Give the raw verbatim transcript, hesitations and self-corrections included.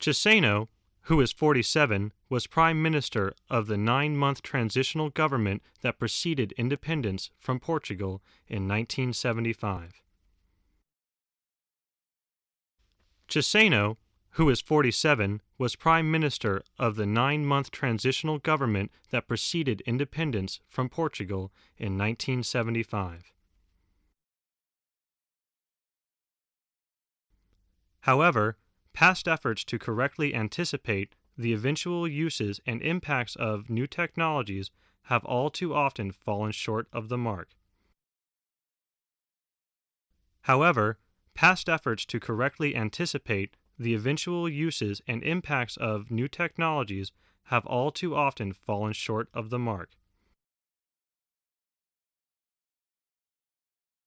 Chissano, who is forty-seven, was Prime Minister of the nine-month transitional government that preceded independence from Portugal in nineteen seventy-five. Chissano, who is forty-seven, was Prime Minister of the nine-month transitional government that preceded independence from Portugal in nineteen seventy-five. However, past efforts to correctly anticipate the eventual uses and impacts of new technologies have all too often fallen short of the mark. However, past efforts to correctly anticipate the eventual uses and impacts of new technologies have all too often fallen short of the mark.